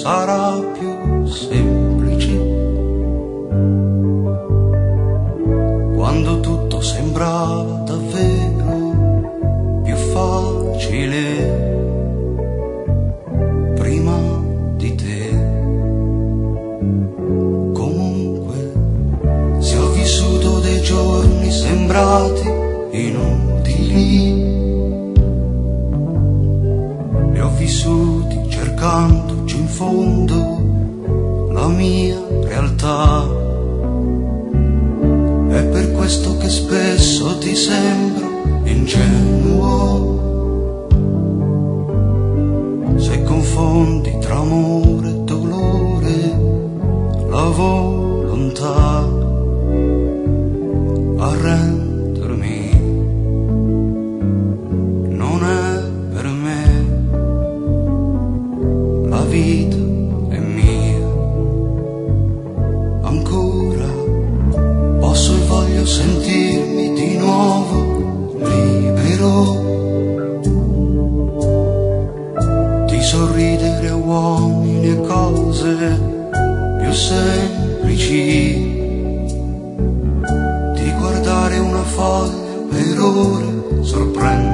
sarà più semplice. Quando tutto sembrava davvero più facile prima di te. Comunque, se ho vissuto dei giorni sembrati inutili, li ho vissuti cercandoci in fondo la mia realtà. È per questo che spesso ti sembro ingenuo, se confondi tra amore e dolore la volontà a rendermi non è per me. La vita è mia ancora, posso e voglio sentirmi di nuovo libero di sorridere a uomini e cose più semplici, di guardare una foglia per ore, sorprendere